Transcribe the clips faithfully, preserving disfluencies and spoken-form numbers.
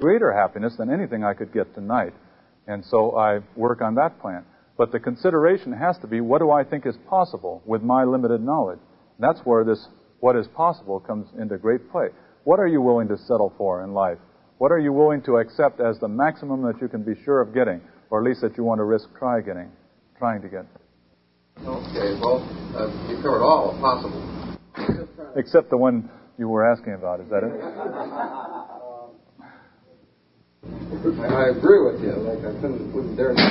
greater happiness than anything I could get tonight. And so I work on that plan. But the consideration has to be, what do I think is possible with my limited knowledge? And that's where this what is possible comes into great play. What are you willing to settle for in life? What are you willing to accept as the maximum that you can be sure of getting, or at least that you want to risk try getting, trying to get? Okay, well, uh, you covered all possible. Except the one you were asking about, is that it? I agree with you. Like I couldn't, wouldn't dare. uh,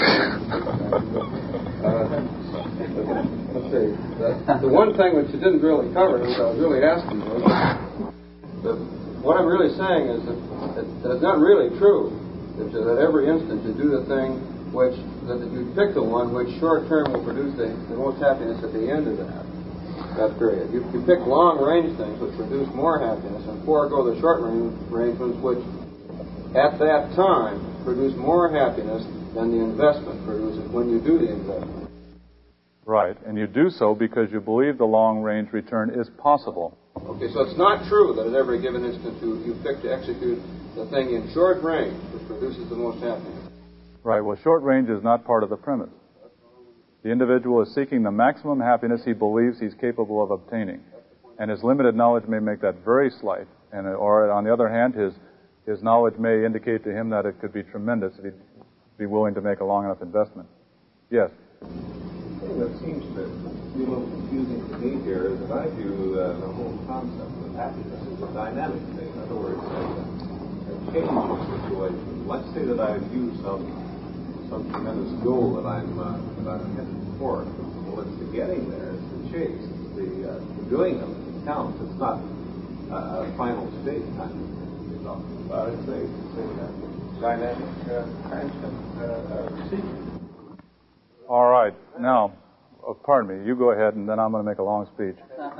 let's see. The, the one thing which you didn't really cover, which I was really asking, was the, what I'm really saying is that, that, that it's not really true that, that every instant you do the thing which that you pick the one which short term will produce the, the most happiness at the end of that. That period. You, you pick long range things which produce more happiness, and forego the short range arrangements which at that time produce more happiness than the investment produces when you do the investment. Right, and you do so because you believe the long-range return is possible. Okay, so it's not true that at every given instant you, you pick to execute the thing in short range which produces the most happiness. Right, well, short range is not part of the premise. The individual is seeking the maximum happiness he believes he's capable of obtaining. And his limited knowledge may make that very slight. And, or, on the other hand, his His knowledge may indicate to him that it could be tremendous if he'd be willing to make a long enough investment. Yes? The thing that seems to be a little confusing to me here is that I view uh, the whole concept of happiness as a dynamic thing. In other words, a, a changing situation. Let's say that I view some some tremendous goal that I'm uh, that I'm headed for. Well, it's the getting there, it's the chase, it's the, uh, the doing of it that counts. It's not uh, a final state kind of about it. They say that dynamic uh, transient uh, procedure. All right. Now, oh, pardon me. You go ahead, and then I'm going to make a long speech.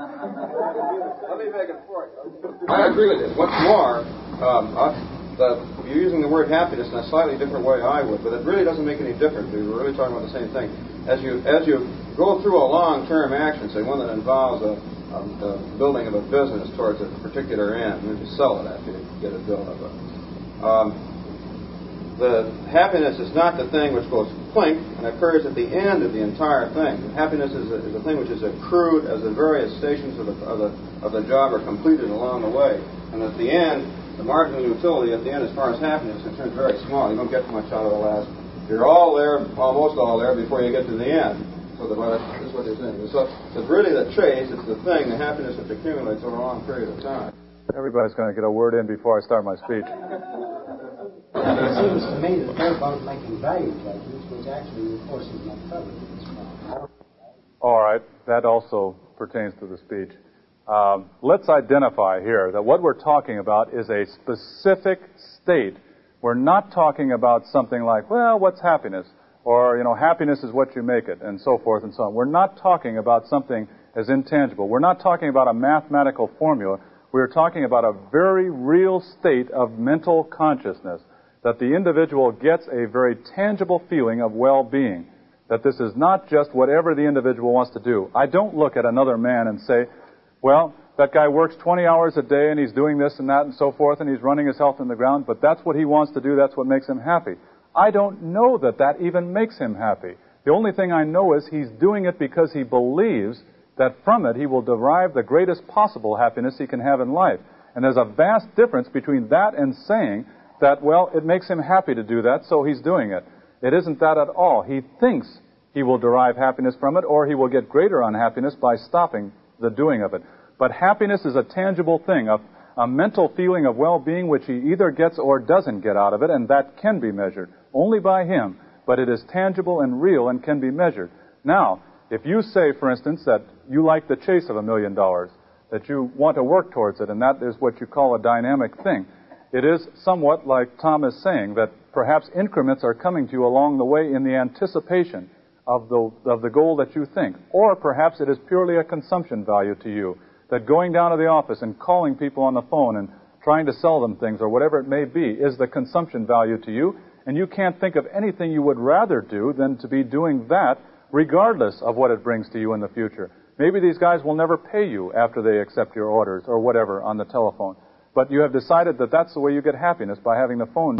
Let me make it for you. I agree with it. What's more, um, uh, the, you're using the word happiness in a slightly different way I would, but it really doesn't make any difference. We were really talking about the same thing. As you as you go through a long-term action, say one that involves a Um, the building of a business towards a particular end, and you sell it after you get it built up. Um, the happiness is not the thing which goes plink and occurs at the end of the entire thing. Happiness is a, is a thing which is accrued as the various stations of the, of the of the job are completed along the way, and at the end, the marginal utility at the end, as far as happiness is concerned, is very small. You don't get much out of the last. You're all there, almost all there, before you get to the end. So the, well, that's what they're saying. So it's really the chase, it's the thing, the happiness which accumulates over a long period of time. Everybody's going to get a word in before I start my speech. It seems to me that they're both making value judgments, which actually, of course, is not covered in this problem. All right, that also pertains to the speech. Um, let's identify here that what we're talking about is a specific state. We're not talking about something like, well, what's happiness? Or, you know, happiness is what you make it, and so forth and so on. We're not talking about something as intangible. We're not talking about a mathematical formula. We're talking about a very real state of mental consciousness, that the individual gets a very tangible feeling of well-being, that this is not just whatever the individual wants to do. I don't look at another man and say, well, that guy works twenty hours a day, and he's doing this and that and so forth, and he's running his health in the ground, but that's what he wants to do, that's what makes him happy. I don't know that that even makes him happy. The only thing I know is he's doing it because he believes that from it he will derive the greatest possible happiness he can have in life. And there's a vast difference between that and saying that, well, it makes him happy to do that, so he's doing it. It isn't that at all. He thinks he will derive happiness from it, or he will get greater unhappiness by stopping the doing of it. But happiness is a tangible thing, a, a mental feeling of well-being which he either gets or doesn't get out of it, and that can be measured. Only by him, but it is tangible and real and can be measured. Now, if you say, for instance, that you like the chase of a million dollars, that you want to work towards it, and that is what you call a dynamic thing, it is somewhat like Tom is saying, that perhaps increments are coming to you along the way in the anticipation of the, of the goal that you think. Or perhaps it is purely a consumption value to you, that going down to the office and calling people on the phone and trying to sell them things or whatever it may be is the consumption value to you. And you can't think of anything you would rather do than to be doing that regardless of what it brings to you in the future. Maybe these guys will never pay you after they accept your orders or whatever on the telephone. but you have decided that that's the way you get happiness, by having the phone